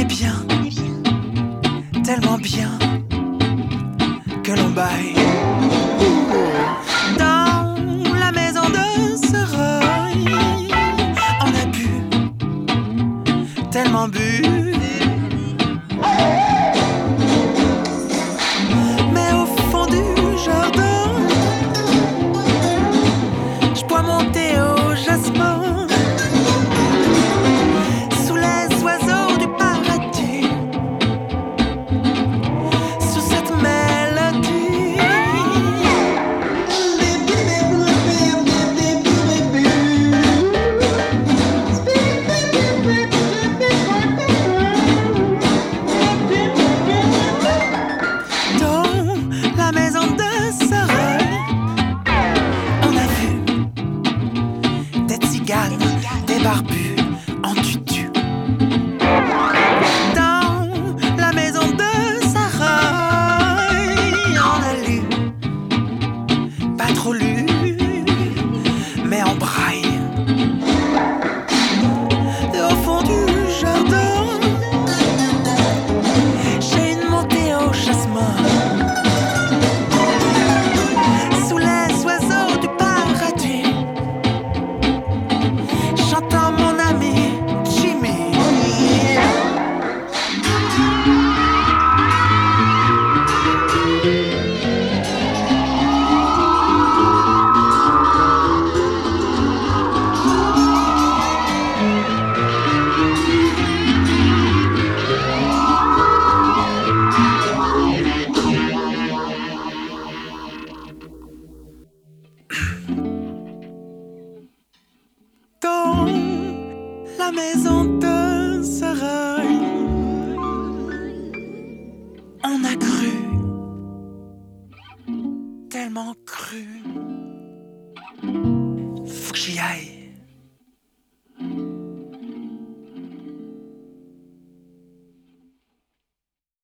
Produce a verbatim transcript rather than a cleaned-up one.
bien, tellement bien que l'on baille. Dans la maison de Serail, on a bu, tellement bu. Mais au fond du jardin, je bois mon thé au jasmin. Sous les oiseaux du paradis, sous cette mélodie. Dans la maison de Serail, on a vu des tziganes, des barbus en tutu. Dans la maison de Serail, on a lu, pas trop lu, mais en braille. Et au fond du jardin, j'ai une montée au jasmin. Sous les oiseaux du paradis, j'entends mon ami Jimmy. Dans la maison de Serail, on a cru, tellement cru. Faut que j'y aille.